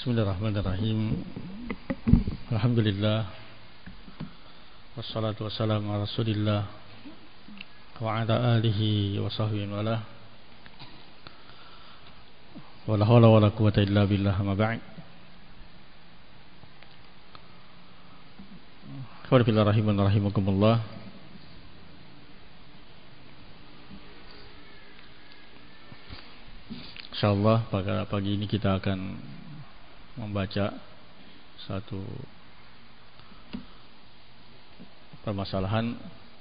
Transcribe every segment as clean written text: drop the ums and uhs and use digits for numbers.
Bismillahirrahmanirrahim. Alhamdulillah. Wassalatu wassalamu ala Rasulillah wa ala alihi wa sahbihi wa ala. Wala hawla wala quwwata illa billah, ma ba'd. Qul rahimakumullah. Insyaallah pada pagi ini kita akan membaca satu permasalahan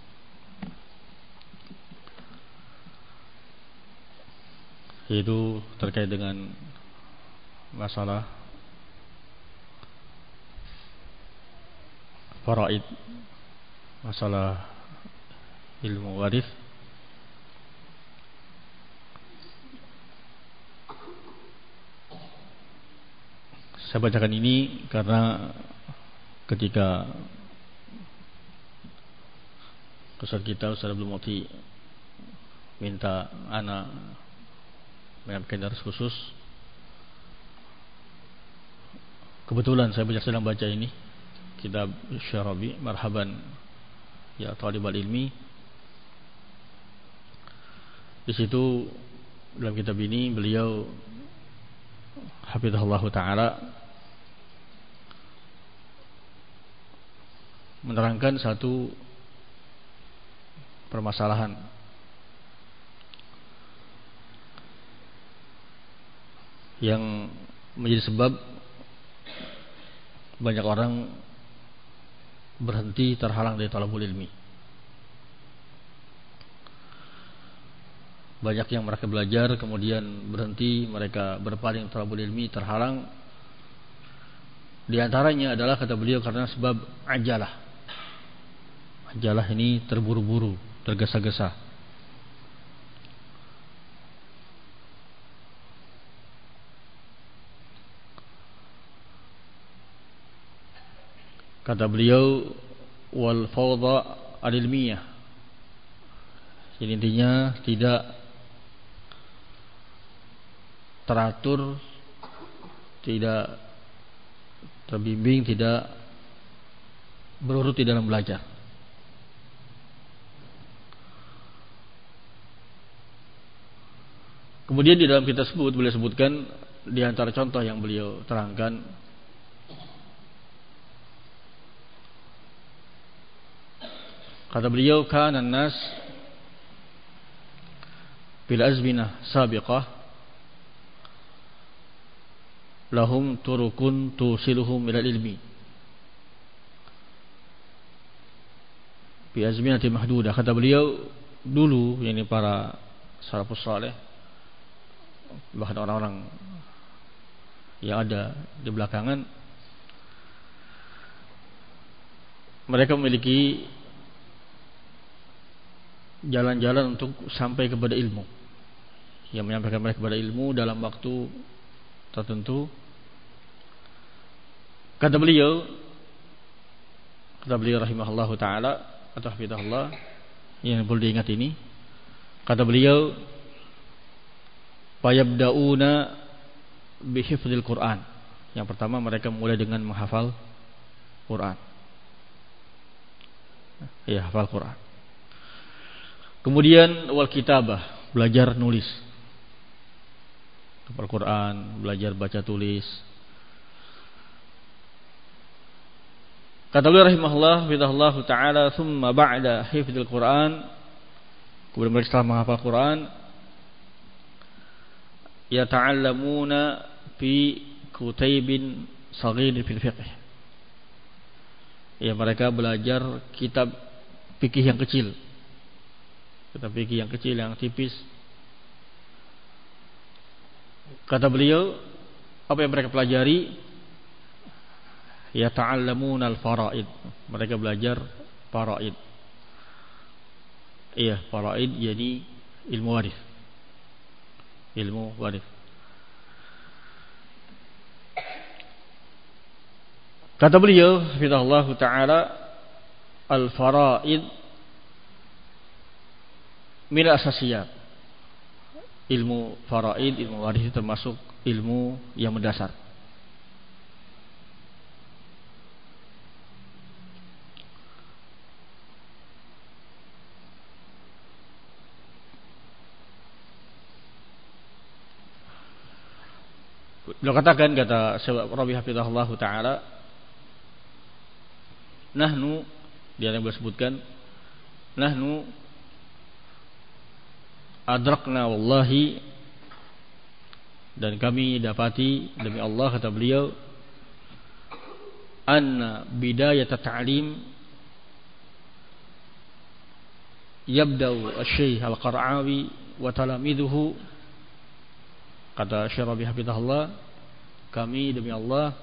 yaitu terkait dengan masalah faraid, masalah ilmu waris. Saya bacakan ini karena ketika Ustaz kita, Ustaz Abdul Muti, minta anak menyampaikan darah khusus, kebetulan saya sedang baca ini kitab Syarabi, marhaban ya talibal ilmi. Di situ dalam kitab ini beliau hafizahullah ta'ala menerangkan satu permasalahan yang menjadi sebab banyak orang berhenti, terhalang dari talabul ilmi. Banyak yang mereka belajar kemudian berhenti, mereka berpaling talabul ilmi, terhalang. Di antaranya adalah, kata beliau, karena sebab ajalah. Ajalah ini terburu-buru, tergesa-gesa. Kata beliau, wal fawdha al-ilmiyah. Ini intinya tidak teratur, tidak terbimbing, tidak berurut di dalam belajar. Kemudian di dalam kitab tersebut beliau sebutkan di antara contoh yang beliau terangkan, kata beliau, kana an-nas bil azminah sabiqah lahum turukun tusiluhum ila ilmi bi azminati mahdudah. Kata beliau, dulu yakni para salafus saleh, bahkan orang-orang yang ada di belakangan, mereka memiliki jalan-jalan untuk sampai kepada ilmu, yang menyampaikan mereka kepada ilmu dalam waktu tertentu. Kata beliau rahimahullahu ta'ala atau hafizahullah, yang perlu diingat ini, kata beliau, fayabda'una bihifdzil Qur'an. Yang pertama, mereka mulai dengan menghafal Qur'an. Ya, hafal Qur'an. Kemudian wal kitabah, belajar nulis. Hafal Qur'an, belajar baca tulis. Kata beliau rahimahullah bidallahu ta'ala, thumma ba'da hifdzil Qur'an, kemudian mereka setelah menghafal Qur'an, yata'allamuna fi kutaibin saghirin fil fiqh. Ya, mereka belajar kitab fikih yang kecil. Kitab fikih yang kecil, yang tipis. Kata beliau, apa yang mereka pelajari? Yata'allamuna al-faraid. Mereka belajar faraid. Iya, faraid jadi ilmu waris. Ilmu waris. Kata beliau hafizahullah ta'ala, al-faraid min asasiyat. Ilmu faraid, ilmu waris termasuk ilmu yang mendasar. Beliau katakan, kata Syekh Rabi hafizahullah taala, nahnu, dia yang beliau sebutkan, nahnu adrakna wallahi, dan kami dapati demi Allah, kata beliau, anna bidayat at-ta'lim yabda'u asy-syaikh al-Qara'awi wa talamidhuhu. Kata Syekh Rabi hafizahullah, kami demi Allah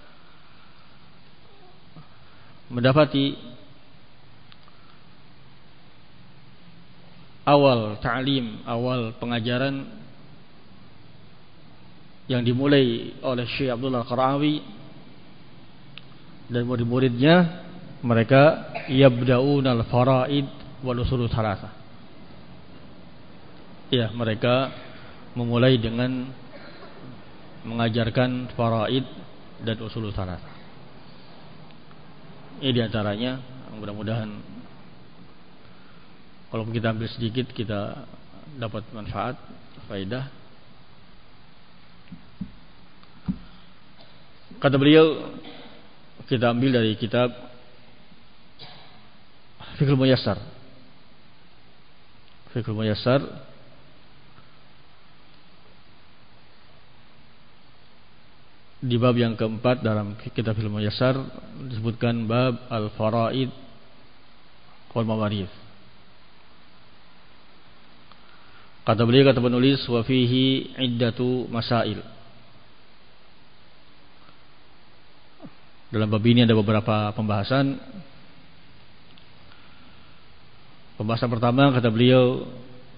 mendapati awal ta'lim, awal pengajaran yang dimulai oleh Syekh Abdullah Al-Qara'awi dan murid-muridnya, mereka yabda'una al-fara'id wal usul thalatha. Ya, mereka memulai dengan mengajarkan faraid dan usul thalatha. Ini diantaranya, mudah-mudahan kalau kita ambil sedikit kita dapat manfaat, faedah. Kata beliau, kita ambil dari kitab Fiqhul Muyassar. Fiqhul Muyassar di bab yang keempat dalam kitab Fiqhul Muyassar disebutkan bab al-faraid wal mawarith. Kata beliau, kata penulis, wa fihi iddatu masail. Dalam bab ini ada beberapa pembahasan. Pembahasan pertama, kata beliau,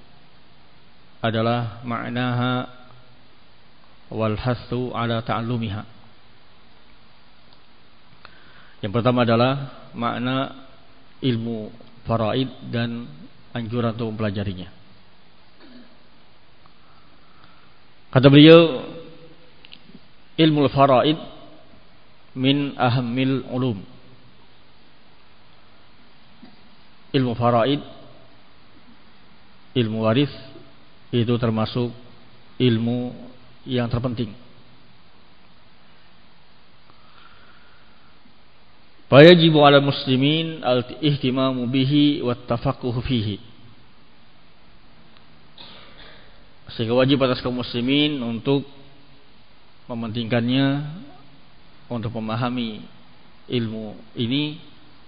adalah ma'naha wal hathu ala ta'allumiha. Yang pertama adalah makna ilmu faraid dan anjuran untuk mempelajarinya. Kata beliau, ilmu faraid min ahammil ulum. Ilmu faraid, ilmu waris, itu termasuk ilmu yang terpenting. Fayajibu 'ala muslimin al-ihtimamu bihi wat tafaqquh fihi. Sehingga wajib atas kaum muslimin untuk mementingkannya, untuk memahami ilmu ini,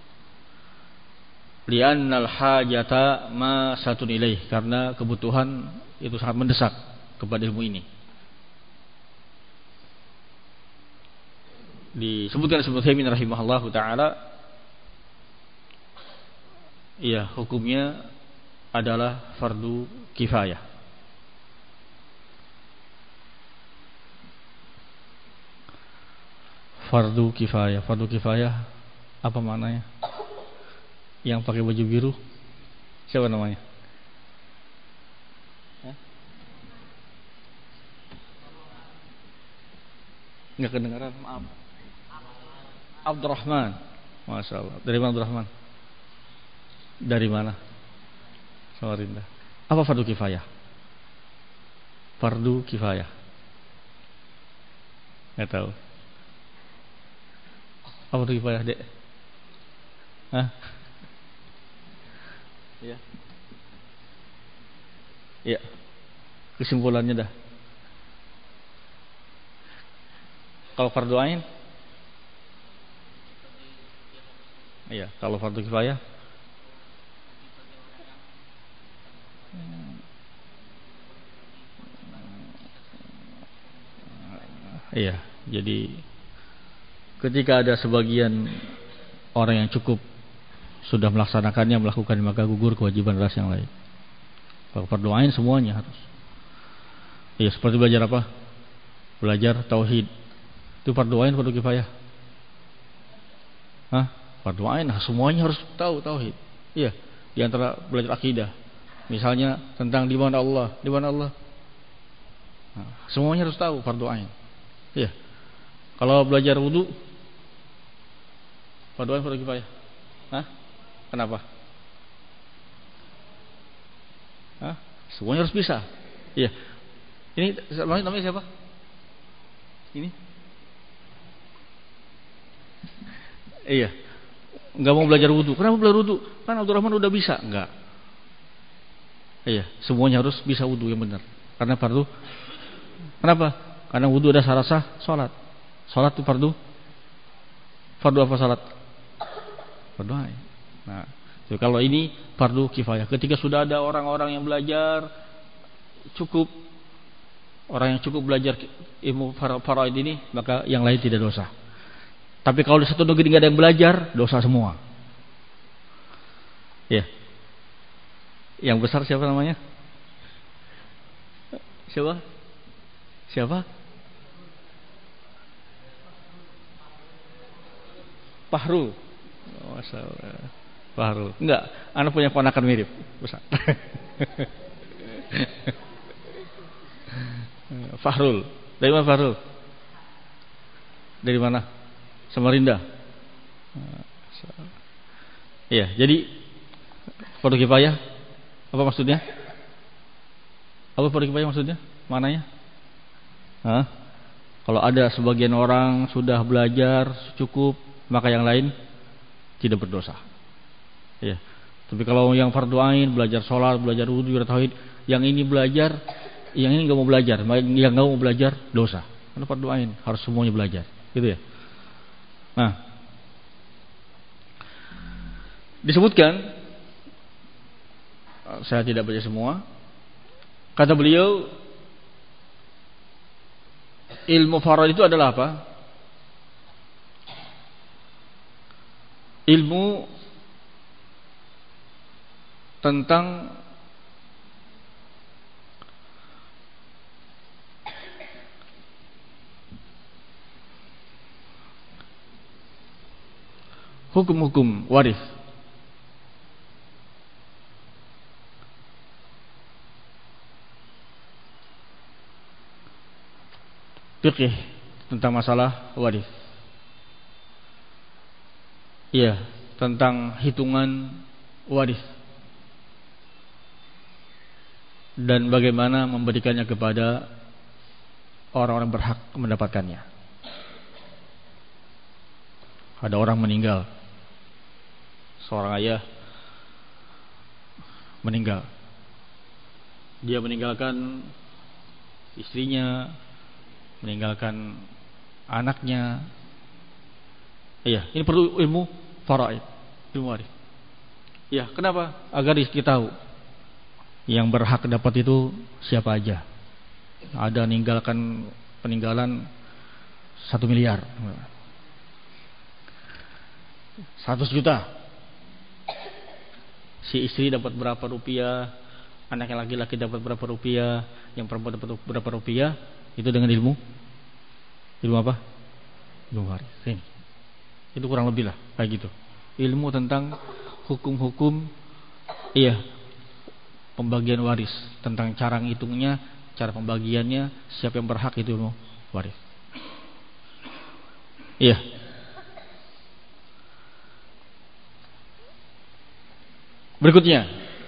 li'annal hajata ma satun ilaih, karena kebutuhan itu sangat mendesak kepada ilmu ini. Disebutkan Ibnu Utsaimin rahimahullahu taala, ya, hukumnya adalah fardu kifayah. Fardu kifayah. Fardu kifayah apa maknanya? Yang pakai baju biru siapa namanya? Nggak kedengaran, maaf. Abdurrahman. Masya Allah. Dari mana Abdurrahman? Dari mana? Samarinda. Apa fardu kifayah? Fardu kifayah. Nggak tahu. Apa fardu kifayah, Dek? Hah? Ya. Ya. Kesimpulannya dah. Kalau fardu ain? Iya, kalau fardu kifayah? Iya, jadi ketika ada sebagian orang yang cukup sudah melaksanakannya, melakukan, maka gugur kewajiban ras yang lain. Kalau fardu ain semuanya harus. Iya, seperti belajar apa? Belajar tauhid. Itu fardu ain, fardu kifayah? Hah? Fardu ain, semuanya harus tahu tauhid. Iya, di antara belajar akidah. Misalnya tentang di mana Allah, di mana Allah. Nah, semuanya harus tahu fardu ain. Iya. Kalau belajar wudu, fardu ain, fardu kifayah? Hah? Kenapa? Hah? Semuanya harus bisa. Iya. Ini namanya siapa? Ini? Iya. Enggak mau belajar wudu. Kenapa belajar wudu? Kan Abdurrahman udah bisa. Enggak. Iya, semuanya harus bisa wudu yang benar. Karena fardu. Kenapa? Karena wudu ada syarat sah salat. Salat itu fardu. Fardu apa salat? Fardu ain. Nah, jadi kalau ini fardu kifayah. Ketika sudah ada orang-orang yang belajar cukup, orang yang cukup belajar ilmu faraid ini, maka yang lain tidak dosa. Tapi kalau di satu negeri nggak ada yang belajar, dosa semua. Ya. Yang besar siapa namanya? Siapa? Siapa? Fahrul. Oh, masalah. Fahrul. Enggak, anak punya ponakan mirip. Besar. Fahrul. Dari mana Fahrul? Dari mana? Samarinda. Iya, jadi fardu kifayah apa maksudnya? Apa fardu kifayah maksudnya? Mananya? Hah? Kalau ada sebagian orang sudah belajar cukup, maka yang lain tidak berdosa. Ya. Tapi kalau yang fardu ain, belajar sholat, belajar wudu, belajar tauhid, yang ini belajar, yang ini nggak mau belajar, yang nggak mau belajar dosa. Karena fardu ain harus semuanya belajar, gitu ya. Nah, disebutkan, saya tidak baca semua. Kata beliau, ilmu faraid itu adalah apa? Ilmu tentang hukum-hukum waris. Fikih tentang masalah waris. Iya, tentang hitungan waris dan bagaimana memberikannya kepada orang-orang berhak mendapatkannya. Ada orang meninggal, seorang ayah meninggal, dia meninggalkan istrinya, meninggalkan anaknya. Iya, ini perlu ilmu faraid, ilmu waris. Ya, kenapa? Agar kita tahu yang berhak dapat itu siapa aja. Ada peninggalan 1 miliar, 100 juta. Si istri dapat berapa rupiah, anak yang laki-laki dapat berapa rupiah, yang perempuan dapat berapa rupiah. Itu dengan ilmu apa? Ilmu waris. Ini. Itu kurang lebih lah kayak gitu. Ilmu tentang hukum-hukum, iya, pembagian waris, tentang cara ngitungnya, cara pembagiannya, siapa yang berhak, itu ilmu waris. Iya. Berikutnya,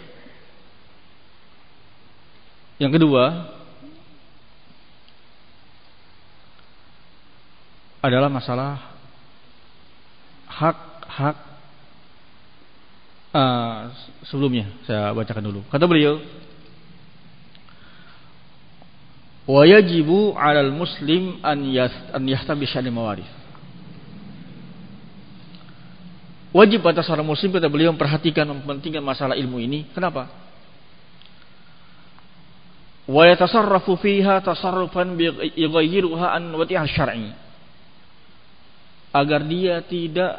yang kedua adalah masalah hak sebelumnya saya bacakan dulu. Kata beliau, wa yajibu 'alal muslim an yahtabisha li mawaris. Wajib atas seorang muslim, kata beliau, memperhatikan, mempentingkan masalah ilmu ini. Kenapa? Wa yatasarrafu fiha tasarrufan bighayyiruha an wati'ah syar'i. Agar dia tidak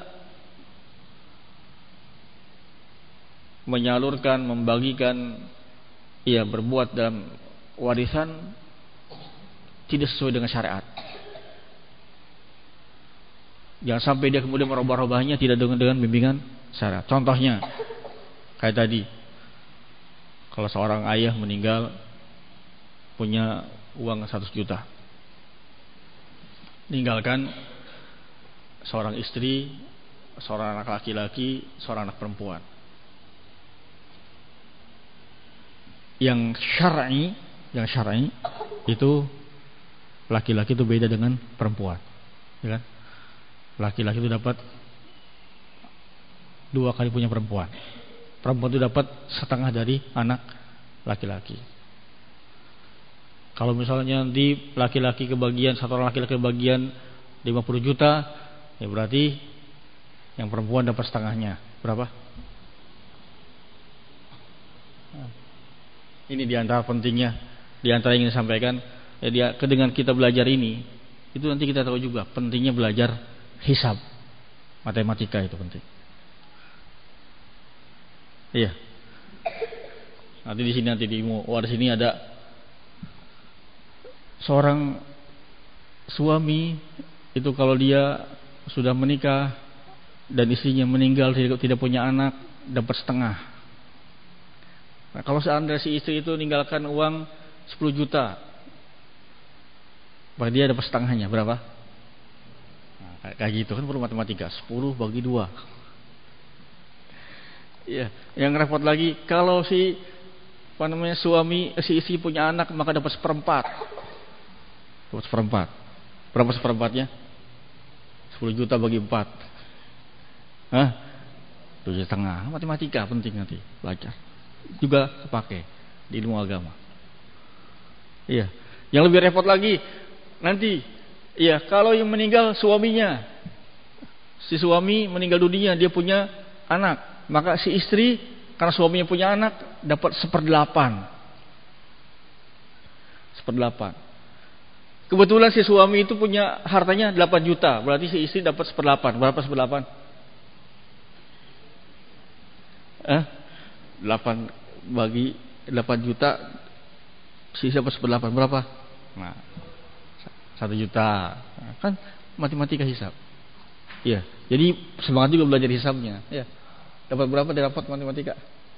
menyalurkan, membagikan, berbuat dalam warisan tidak sesuai dengan syariat. Jangan sampai dia kemudian merubah-rubahnya tidak dengan bimbingan syariat. Contohnya kayak tadi, kalau seorang ayah meninggal punya uang 100 juta, meninggalkan seorang istri, seorang anak laki-laki, seorang anak perempuan. Yang syar'i itu laki-laki itu beda dengan perempuan, ya kan? Laki-laki itu dapat 2 kali punya perempuan. Perempuan itu dapat setengah dari anak laki-laki. Kalau misalnya nanti laki-laki kebagian, satu orang laki-laki kebagian 50 juta, ya berarti yang perempuan dapat setengahnya. Berapa? Ini diantara pentingnya, diantara yang ingin disampaikan, ya dengan kita belajar ini, itu nanti kita tahu juga pentingnya belajar hisab, matematika itu penting. Iya. Nanti di sini nanti di sini ada seorang suami itu kalau dia sudah menikah dan istrinya meninggal tidak punya anak, dapat setengah. Nah, kalau seandainya si istri itu meninggalkan uang 10 juta, maka dia dapat setengahnya berapa? Nah, kayak gitu kan perlu matematika. 10 bagi 2. Iya, yang repot lagi kalau si istri punya anak maka dapat 1/4. Dapat 1/4. Berapa 1/4-nya? 10 juta bagi 4. Hah? 7,5. Matematika penting nanti belajar. Juga kepake di ilmu agama. Iya. Yang lebih repot lagi nanti, iya, kalau yang meninggal suaminya, si suami meninggal dunia, dia punya anak, maka si istri karena suaminya punya anak dapat 1/8. 1/8. Kebetulan si suami itu punya hartanya 8 juta, berarti si istri dapat 1/8. Berapa 1/8? 8 bagi 8 juta, si istri dapat 1/8. Berapa? Nah, 1 juta. Nah, kan matematika hisab. Iya. Jadi semangat juga belajar hisabnya. Ya. Dapat berapa dia dapat matematika?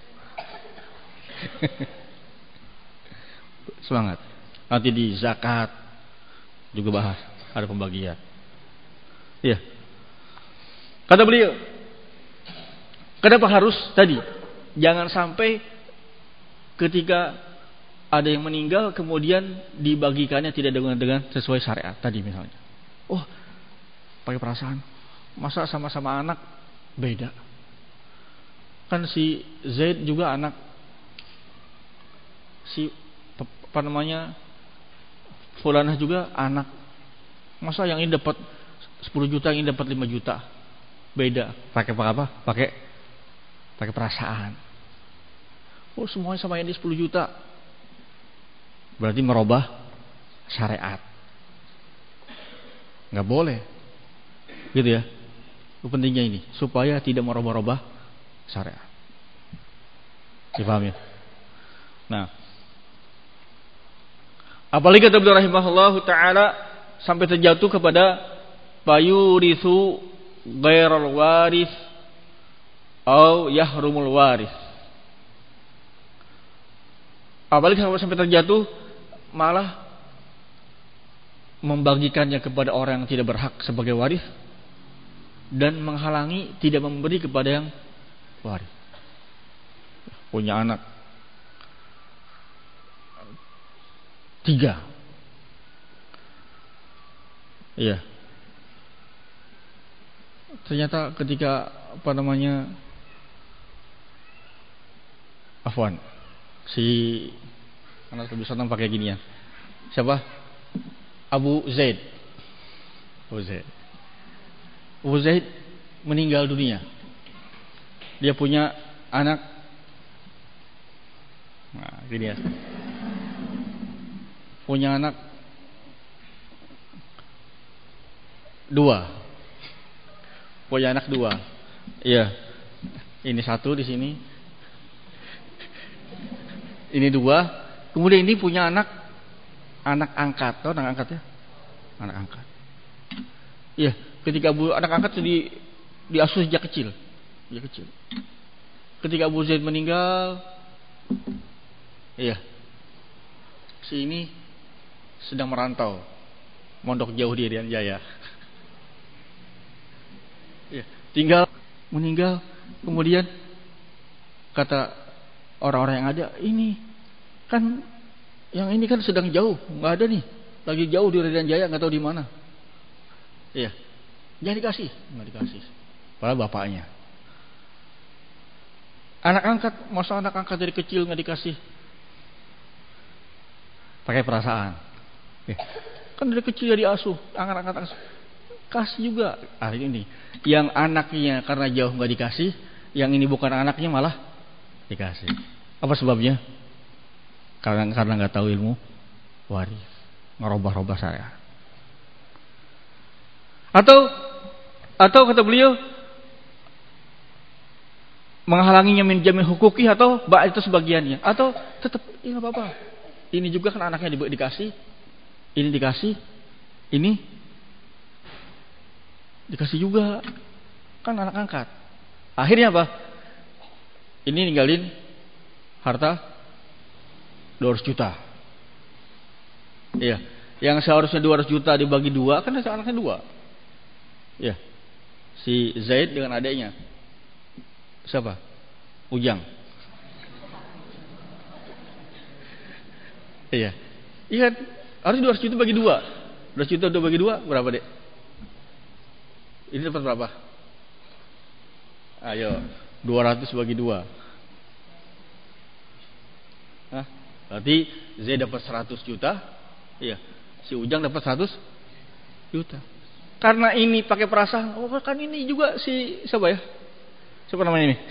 Semangat. Nanti di zakat juga bahas, ada pembagian. Iya. Kata beliau, kenapa harus tadi? Jangan sampai ketika ada yang meninggal kemudian dibagikannya tidak dengan sesuai syariat tadi misalnya. Oh, pakai perasaan. Masa sama-sama anak beda? Kan si Zaid juga anak si Fulanah juga anak. Masa yang ini dapat 10 juta, yang ini dapat 5 juta? Beda. Pakai apa? Pakai perasaan. Oh, semuanya sama ini 10 juta. Berarti merubah syariat. Enggak boleh. Gitu ya. Itu pentingnya ini, supaya tidak merubah-rubah syariat. Dipahami ya? Nah, apalagi kata beliau rahimahullahu taala sampai terjatuh kepada fayurithu ghairal waris au yahrumul waris. Apalagi sampai terjatuh malah membagikannya kepada orang yang tidak berhak sebagai waris dan menghalangi tidak memberi kepada yang waris. Punya anak 3. Iya. Ternyata ketika si anak lebih senang pakai ginian. Siapa? Abu Zaid meninggal dunia. Dia punya anak, nah gini ya, punya anak 2. Punya anak 2. Iya. Ini 1 di sini. Ini 2. Kemudian ini punya anak angkat. Tahu anak angkat ya? Anak angkat. Iya, ketika anak angkat itu diasuh sejak kecil. Ketika Abu Zaid meninggal, iya. Si ini sedang merantau, mondok jauh di Irian Jaya. Ya, meninggal, kemudian kata orang-orang yang ada, ini kan sedang jauh, nggak ada nih. lagi jauh di Irian Jaya, nggak tahu di mana. Iya, jangan dikasih, nggak dikasih. Padahal bapaknya. Anak angkat, masa anak angkat dari kecil nggak dikasih? Pakai perasaan. Kan dari kecil ya diasuh, angkat-angkat asuh. Kasih juga hari ini. Yang anaknya karena jauh nggak dikasih, yang ini bukan anaknya malah dikasih. Apa sebabnya? Karena nggak tahu ilmu waris, ngerubah-rubah syariat. Atau kata beliau menghalanginya min jami hukuki, atau itu sebagiannya, atau tetap ini nggak apa-apa. Ini juga kan anaknya dikasih, ini dikasih, ini dikasih juga, kan anak angkat. Akhirnya apa? Ini ninggalin harta 200 juta. Iya, yang seharusnya 200 juta dibagi 2, kan anaknya 2. Iya. Si Zaid dengan adiknya. Siapa? Ujang. Iya. Iya, harus 200 juta bagi 2. 200 juta bagi 2 berapa, Dek? Ini dapat berapa? Ayo, 200 bagi 2. Hah? Berarti Z dapat 100 juta. Iya. Si Ujang dapat 100 juta. Karena ini pakai perasaan, oh kan ini juga si siapa ya? Siapa namanya ini?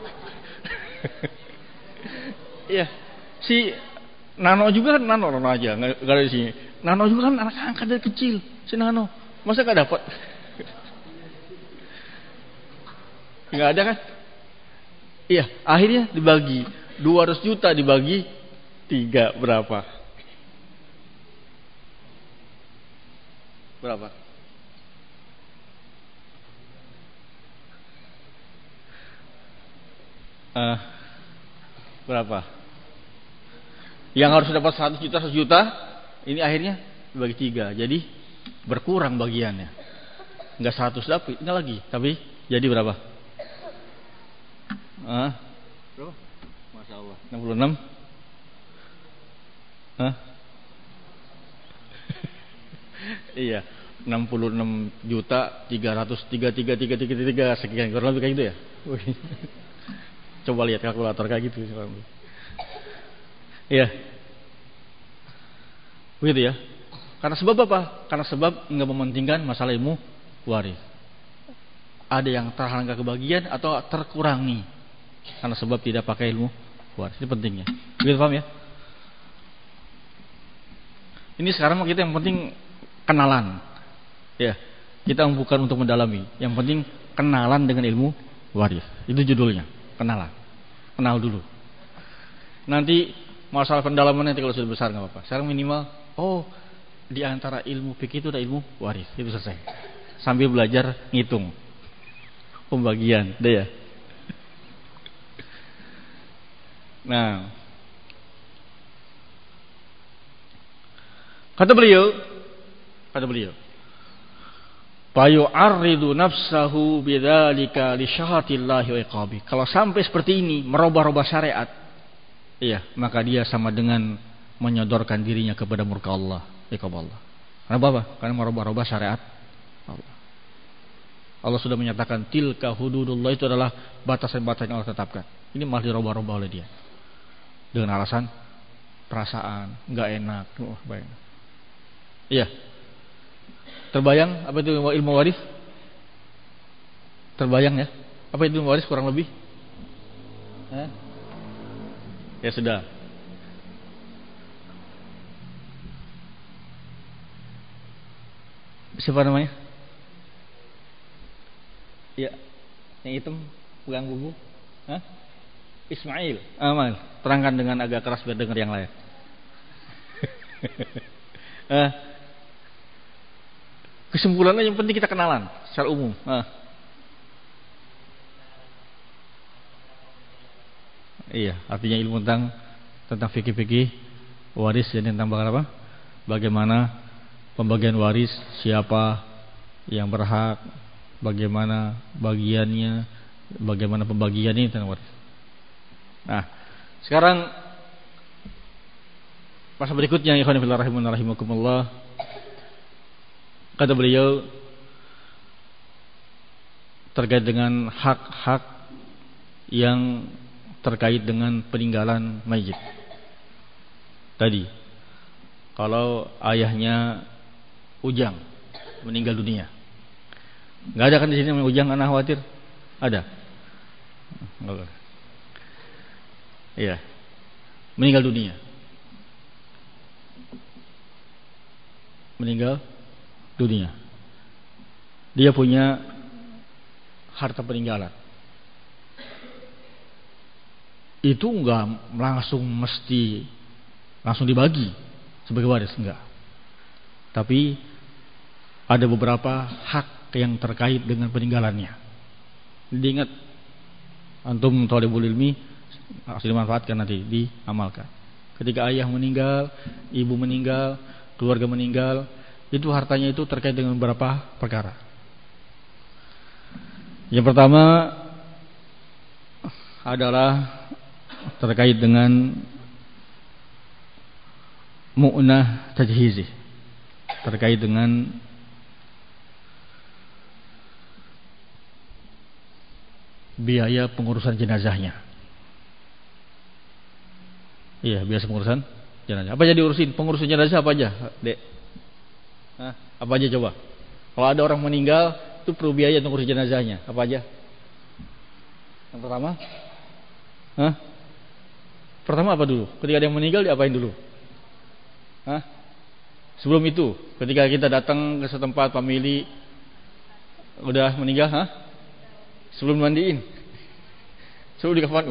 Iya. Si Nano juga kan, Nano aja, enggak ada di sini. Nano juga kan anak angkat dari kecil, si Nano. Masa enggak dapat? Enggak ada kan? Iya, akhirnya dibagi 200 juta dibagi 3 berapa? Berapa? Berapa? Yang harus dapat 100 juta, ini akhirnya dibagi 3. Jadi berkurang bagiannya. Enggak 100 dapat, enggak lagi, tapi jadi berapa? Berapa? Masya Allah. 66? Iya, 66 juta 333 sekian, kurang lebih kayak gitu ya. Coba lihat kalkulator kayak gitu. Iya. Begitu ya. Karena sebab apa? Karena sebab enggak mementingkan masalah ilmu waris. Ada yang terhalang kebagian atau terkurangi karena sebab tidak pakai ilmu waris. Itu pentingnya. Begitu, paham ya? Ini sekarang kita yang penting kenalan. Ya. Kita bukan untuk mendalami. Yang penting kenalan dengan ilmu waris. Itu judulnya. Kenalan. Kenal dulu. Nanti masalah pendalaman nanti kalau sudah besar nggak apa-apa. Sekarang minimal, di antara ilmu fikih itu ada ilmu waris. Itu selesai. Sambil belajar ngitung pembagian, deh ya. Nah, kata beliau, fayu'arridu nafsahu bidzalika li syahatillahi wa iqabi. Kalau sampai seperti ini, merubah-rubah syariat, iya, maka dia sama dengan menyodorkan dirinya kepada murka Allah, iqab Allah. Kenapa apa? Karena merubah-rubah syariat Allah. Allah sudah menyatakan tilka hududullah, itu adalah batasan-batasan yang Allah tetapkan. Ini malah dirubah-rubah oleh dia dengan alasan perasaan, enggak enak. Iya. Terbayang apa itu ilmu waris? Terbayang ya? Apa itu ilmu waris kurang lebih? Ya sudah. Siapa namanya? Ya, yang hitam pegang buku. Ismail. Amal. Terangkan dengan agak keras biar dengar yang lain. Kesimpulannya yang penting kita kenalan secara umum. Iya, artinya ilmu tentang fikih waris dan tentang apa? Bagaimana pembagian waris, siapa yang berhak, bagaimana bagiannya, bagaimana pembagiannya tentang waris. Nah, sekarang masa berikutnya ikhwan fillah rahimakumullah. Kata beliau terkait dengan hak-hak yang terkait dengan peninggalan mayit. Tadi kalau ayahnya Ujang meninggal dunia, nggak ada kan di sini namanya Ujang, anak khawatir? Ada? Enggak. Iya, meninggal dunia. Meninggal dunia. Dia punya harta peninggalan. Itu enggak langsung mesti langsung dibagi sebagai waris, enggak. Tapi ada beberapa hak yang terkait dengan peninggalannya. Diingat, antum thalibul ilmi harus dimanfaatkan, nanti diamalkan. Ketika ayah meninggal, ibu meninggal, keluarga meninggal, itu hartanya itu terkait dengan beberapa perkara. Yang pertama adalah terkait dengan mu'nah tajhizi, terkait dengan biaya pengurusan jenazahnya. Iya, biasa pengurusan jenazah. Apa aja diurusin? Pengurusan jenazah apa aja, Dek? Hah? Apa aja coba? Kalau ada orang meninggal, itu perlu biaya untuk ngurus jenazahnya. Apa aja? Yang pertama? Hah? Pertama apa dulu? Ketika ada yang meninggal diapain dulu? Hah? Sebelum itu, ketika kita datang ke setempat famili udah meninggal, hah? Sebelum mandiin, sebelum dikafan.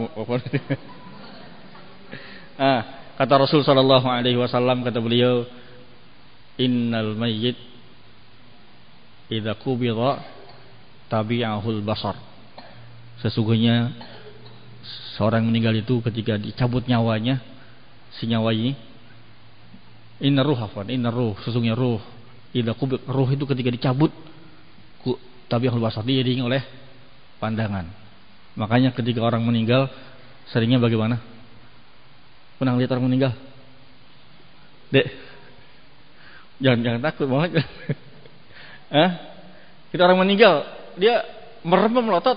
Kata Rasul sallallahu alaihi wasallam, kata beliau, innal mayyit idza qubida tabi'ahul basar. Sesungguhnya seorang meninggal itu ketika dicabut nyawanya, si nyawa ini, inna ruh, sesungguhnya ruh, idza qubid, ruh itu ketika dicabut tabi'ahul basar, diiringi oleh pandangan. Makanya ketika orang meninggal seringnya bagaimana? Pernah lihat orang meninggal? Dek, jangan takut banget. Kita orang meninggal, dia merem melotot.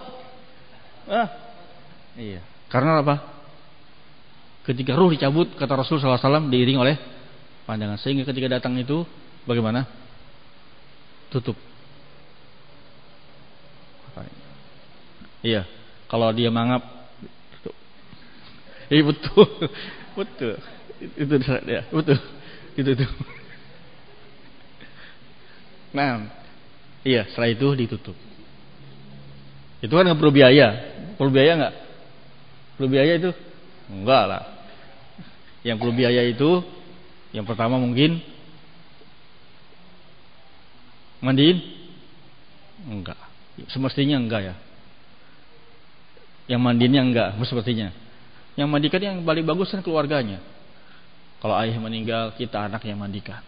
Iya. Karena apa? Ketika ruh dicabut, kata Rasul SAW, diiring oleh pandangan. Sehingga ketika datang itu bagaimana? Tutup. Iya. Kalau dia mangap, tutup. Iya betul. Betul. Itu ya, betul. Itu. Nah, iya, setelah itu ditutup. Itu kan nggak perlu biaya. Perlu biaya nggak? Perlu biaya itu? Enggak lah. Yang perlu biaya itu, yang pertama mungkin mandiin? Enggak. Semestinya enggak ya. Yang mandiinnya enggak, semestinya. Yang mandikan yang paling bagus kan keluarganya. Kalau ayah meninggal, kita anak yang mandikan.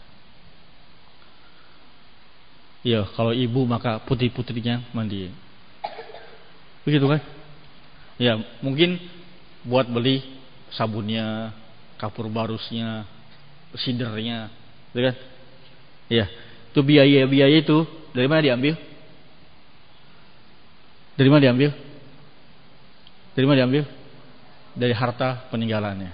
Iya, kalau ibu maka putri-putrinya mandiin. Begitu kan? Ya, mungkin buat beli sabunnya, kapur barusnya, sidernya, gitu kan? Iya, itu biaya itu dari mana diambil? Dari mana diambil? Dari mana diambil? Dari harta peninggalannya.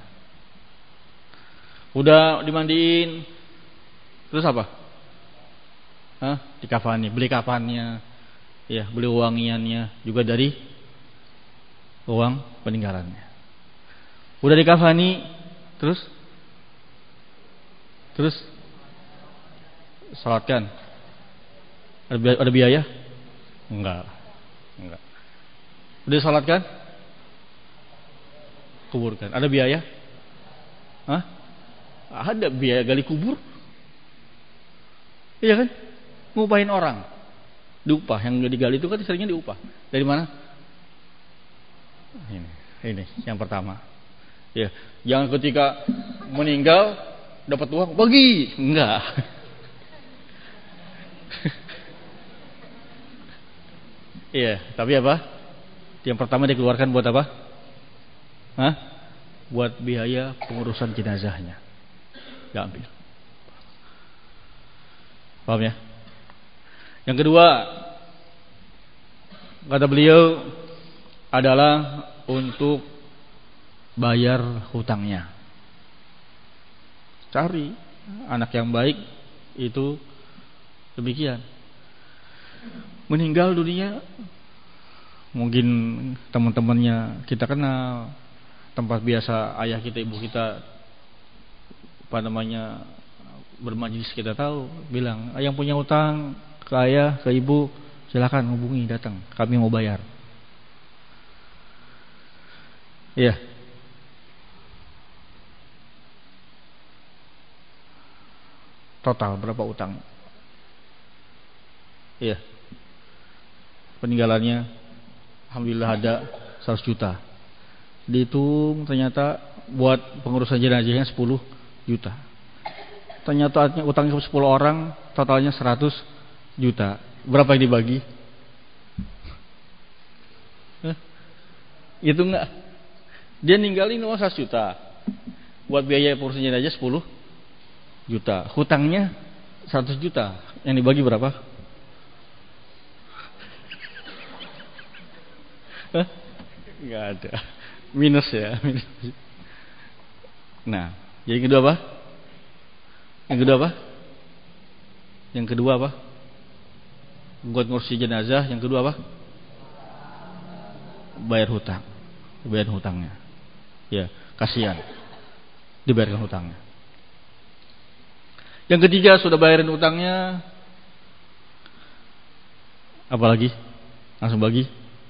Udah dimandiin, terus apa? Dikafani, beli kafannya, ya, beli wangiannya juga dari uang peninggalannya. Udah dikafani, terus salatkan. Ada biaya? Enggak. Udah salatkan? Kuburkan. Ada biaya? Ada biaya gali kubur. Iya kan? Ngupahin orang. Diupah, yang digali itu kan seringnya diupah. Dari mana? Ini yang pertama. Ya, jangan ketika meninggal dapat uang bagi, enggak. Iya, tapi apa? Yang pertama dikeluarkan buat apa? Buat biaya pengurusan jenazahnya. Gak ambil. Paham ya? Yang kedua, kata beliau, adalah untuk bayar hutangnya. Cari anak yang baik itu demikian. Meninggal dunia, mungkin teman-temannya kita kenal, tempat biasa ayah kita, ibu kita bermajlis, kita tahu, bilang yang punya utang ke ayah, ke ibu, silakan hubungi, datang, kami mau bayar. Iya. Total berapa utang? Iya. Peninggalannya alhamdulillah ada 100 juta. Dihitung ternyata buat pengurusan jenazahnya 10 juta. Ternyata utangnya 10 orang, totalnya 100 juta. Berapa yang dibagi? Itu enggak. Dia ninggalin uang 100 juta. Buat biaya pengurusan jenazah 10 juta. Hutangnya 100 juta. Yang dibagi berapa? Enggak ada. Minus ya, minus. Nah, jadi kedua apa? Yang kedua apa? Yang kedua apa? Buat ngurusi jenazah. Yang kedua apa? Bayar hutang. Bayar hutangnya. Ya, kasihan. Dibayarkan hutangnya. Yang ketiga, sudah bayarin hutangnya, apalagi? Langsung bagi.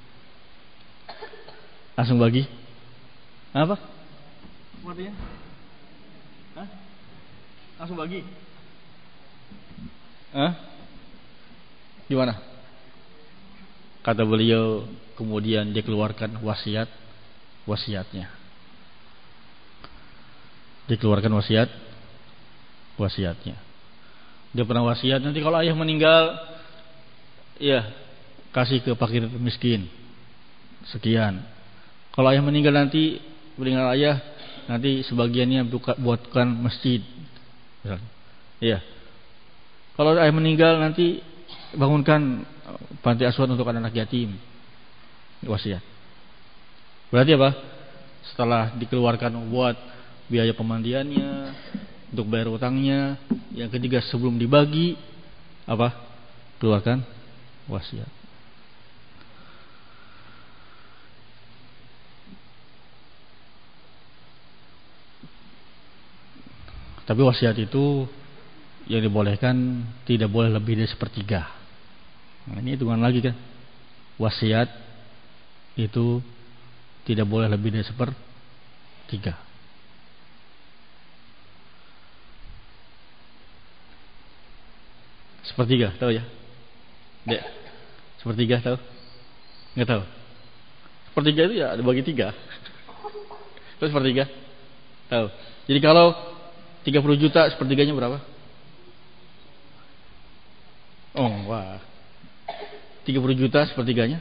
Langsung bagi. Apa? Artinya? Hah? Langsung bagi. Hah? Gimana? Kata beliau, kemudian dia keluarkan wasiatnya. Dikeluarkan wasiatnya. Dia pernah wasiat, nanti kalau ayah meninggal, ya kasih ke fakir miskin sekian. Kalau ayah meninggal nanti, meninggal ayah, nanti sebagiannya buatkan masjid. Iya. Kalau ayah meninggal nanti bangunkan panti asuhan untuk anak-anak yatim. Wasiat. Berarti apa? Setelah dikeluarkan buat biaya pemandiannya, untuk bayar utangnya, yang ketiga sebelum dibagi, apa? Keluarkan wasiat. Tapi wasiat itu yang dibolehkan tidak boleh lebih dari 1/3. Nah, ini hitungan lagi kan. Wasiat itu tidak boleh lebih dari 1/3. 1/3 tahu ya? Dek. 1/3 tahu? Enggak tahu. 1/3 itu ya dibagi 3. Terus 1/3 tahu. Jadi kalau 30 juta 1/3-nya berapa? Oh, wah. 30 juta 1/3-nya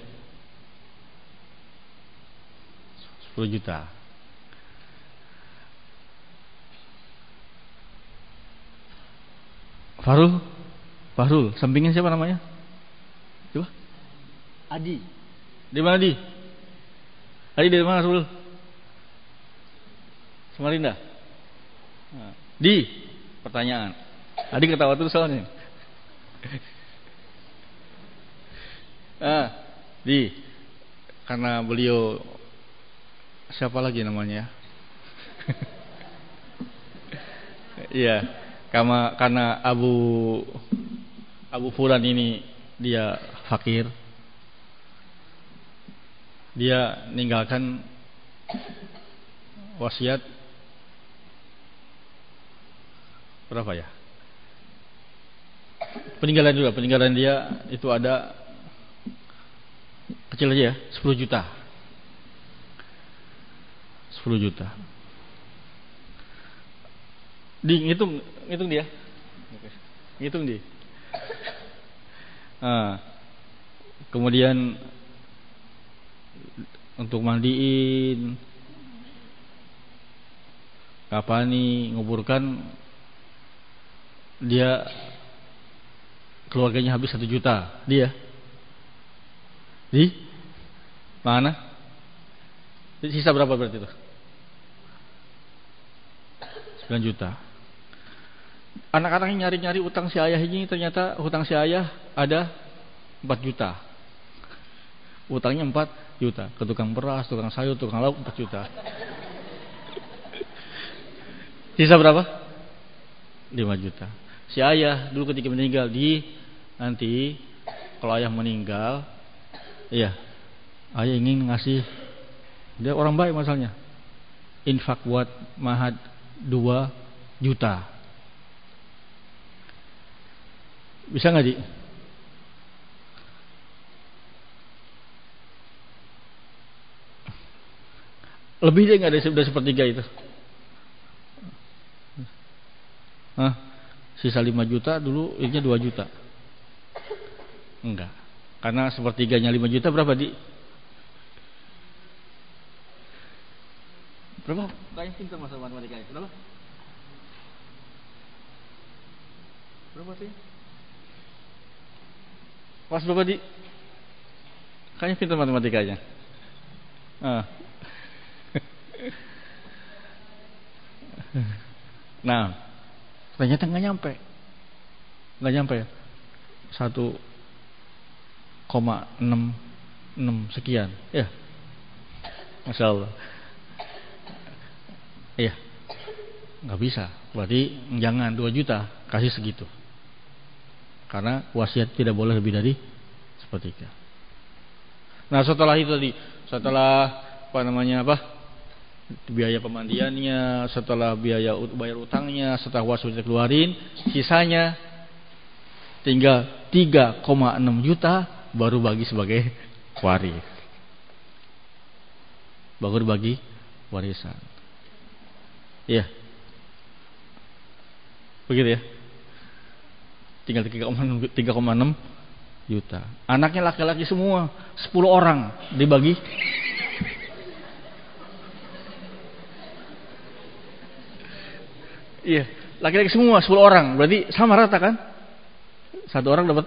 10 juta. Fahrul, sampingnya siapa namanya? Coba. Adi. Di mana Adi? Adi dari mana, Fahrul? Samarinda. Di pertanyaan. Adi ketawa terus soalnya. Di karena beliau siapa lagi namanya? Iya, karena Abu Fulan ini dia fakir. Dia ninggalkan wasiat berapa ya? Peninggalan dia itu ada kecil aja ya, 10 juta. 10 juta. Ngitung dia. Ngitung dia. Kemudian untuk mandiin, kapani, nguburkan, dia keluarganya habis 1 juta, dia di mana? Sisa berapa berarti itu? 9 juta. Anak-anaknya nyari-nyari utang si ayah ini, ternyata utang si ayah ada 4 juta. Utangnya 4 juta ke tukang beras, tukang sayur, tukang lauk 4 juta. Sisa berapa? 5 juta. Si ayah dulu ketika meninggal, nanti kalau ayah meninggal, iya, ayah ingin ngasih, dia orang baik masalahnya, infak buat mahad 2 juta. Bisa nggak, Di? Lebih deh, nggak ada, sudah sepertiga itu. Hah? Sisa 5 juta, dulu ini 2 juta. Enggak. Karena sepertiganya 5 juta berapa, Di? Berapa? Kayaknya pintar masalah matematika itu. Berapa? Berapa sih? Pas berapa, Di? Kayaknya pintar matematikanya. Nah, ternyata nggak nyampe 1,66 sekian, ya, Masya Allah, ya, nggak bisa. Berarti jangan 2 juta, kasih segitu, karena wasiat tidak boleh lebih dari sepertiga. Nah, setelah itu tadi, setelah biaya pemandiannya, setelah biaya bayar utangnya, setelah wasiat keluarin, sisanya tinggal 3,6 juta baru bagi sebagai waris. Baru bagi warisan. Iya. Begitu ya. Tinggal 3,6 juta. Anaknya laki-laki semua, 10 orang dibagi. Iya, laki-laki semua 10 orang, berarti sama rata kan? Satu orang dapat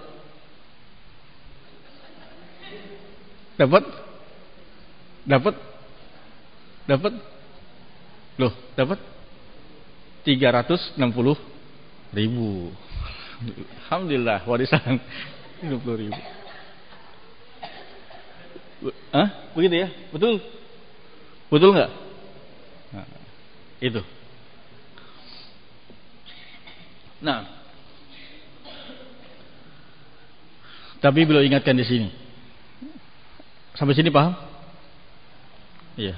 loh, dapat 360.000. Alhamdulillah, warisan 20.000. Begitu ya? Betul nggak? Nah, itu. Nah, tapi beliau ingatkan di sini. Sampai sini paham? Iya.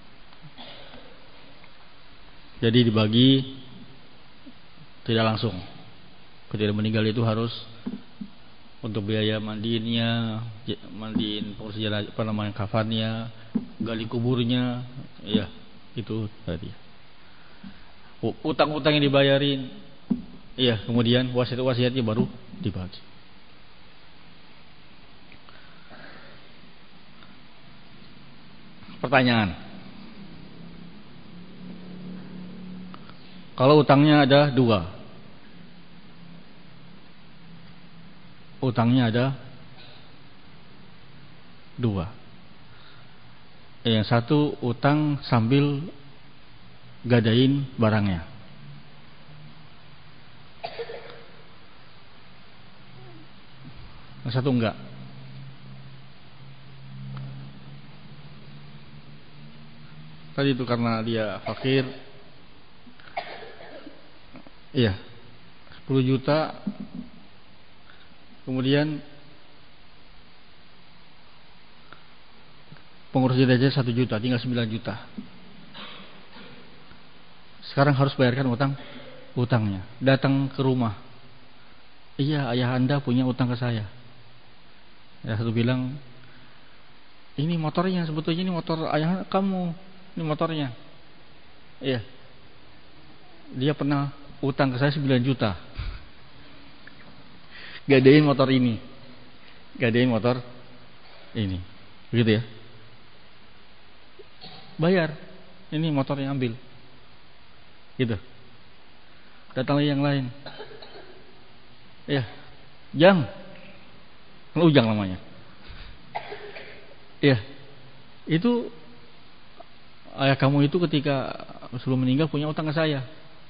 Jadi dibagi tidak langsung. Ketika meninggal itu harus untuk biaya mandiinnya, mandiin pengurus jenazah, kafannya, gali kuburnya, ya itu tadi. Utang-utang yang dibayarin, iya, kemudian wasiat-wasiatnya baru dibagi. Pertanyaan, kalau utangnya ada 2, yang satu utang sambil gadain barangnya, yang satu enggak. Tadi itu karena dia fakir, iya, 10 juta, kemudian pengurus jenazah 1 juta, tinggal 9 juta. Sekarang harus bayarkan utangnya. Datang ke rumah, iya, ayah Anda punya utang ke saya. Ya, satu bilang, ini motornya, sebetulnya ini motor ayah kamu, ini motornya. Iya, dia pernah utang ke saya 9 juta. Gadein motor ini. Begitu ya. Bayar. Ini motornya, ambil. Gitu. Datang lagi yang lain. Ya. Ujang. Ujang namanya. Iya. Itu ayah kamu itu ketika sebelum meninggal punya utang ke saya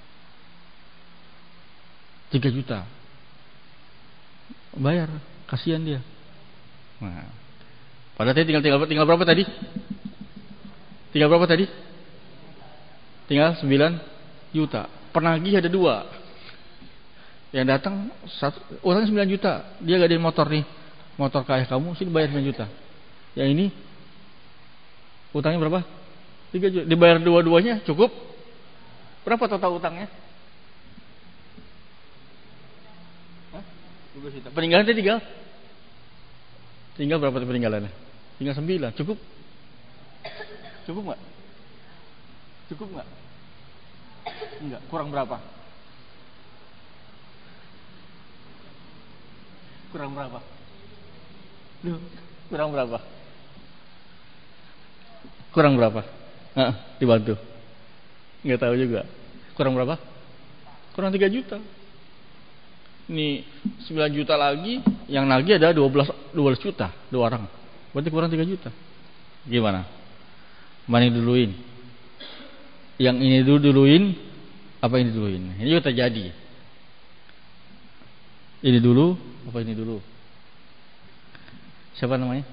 3 juta. Bayar, kasihan dia. Nah, padahal tadi tinggal berapa tadi? Tinggal berapa tadi? Tinggal 9 juta. Penagih ada 2. Yang datang utangnya 9 juta. Dia gak ada motor nih. Motor ke ayah kamu sini bayar 9 juta. Yang ini utangnya berapa? 3 juta. Dibayar dua-duanya cukup? Berapa total utangnya? Hah? 12 juta. Peninggalan tadi tinggal berapa peninggalannya? Tinggal 9. Cukup? Cukup gak? Cukup gak? Enggak. Kurang berapa? Kurang berapa? Kurang berapa? Kurang berapa? Dibantu. Nggak tahu juga. Kurang berapa? Kurang 3 juta. Ini 9 juta lagi, yang lagi ada 12 juta, 2 orang. Berarti kurang 3 juta. Gimana? Mana yang duluin? Yang ini duluin, apa ini duluin? Ini juga terjadi. Ini dulu, apa ini dulu? Siapa namanya?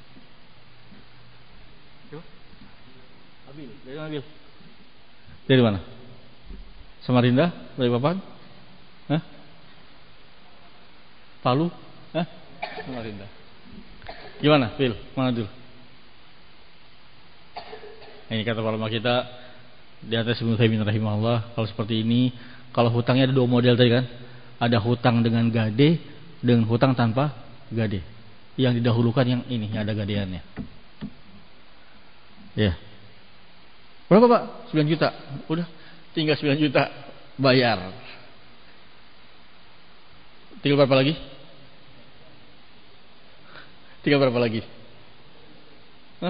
Abil. Dari mana Abil? Dari mana? Samarinda? Dari Papan? Hah? Palu? Hah? Samarinda. Gimana Bil? Mana dulu? Ini kata para ulama kita di atas Ibnu Taimiyah rahimahullah, kalau seperti ini, kalau hutangnya ada 2 model tadi kan? Ada hutang dengan gade, dengan hutang tanpa gade. Yang didahulukan yang ini, yang ada gadeannya. Ya. Berapa Pak? 9 juta. Udah, tinggal 9 juta bayar. Tinggal berapa lagi? Tinggal berapa lagi? Hah?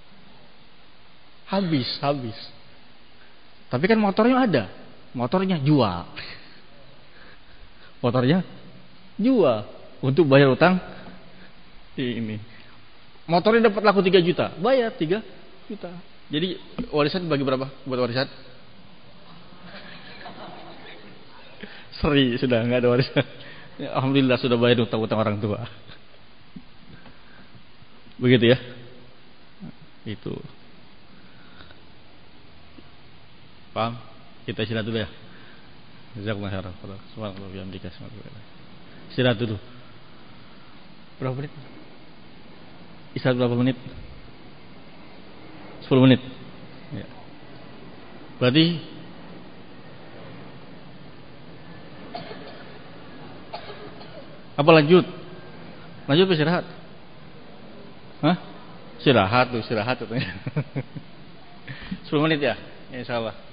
Habis. Tapi kan motornya ada. Motornya jual. Motornya jual untuk bayar utang ini. Motornya dapat laku 3 juta, bayar 3 juta. Jadi warisan bagi berapa buat warisan? Seri sudah nggak ada warisan. Ya, alhamdulillah sudah bayar utang-utang orang tua. Begitu ya. Itu. Paham? Kita istirahat dulu ya. Jazakumullah khairan. Subhanallah wa bihamdika. Istirahat dulu. Berapa menit? Istirahat berapa menit? 10 menit. Ya. Berarti apa lanjut? Lanjut apa istirahat? Hah? Istirahat tuh. 10 menit ya? Insyaallah.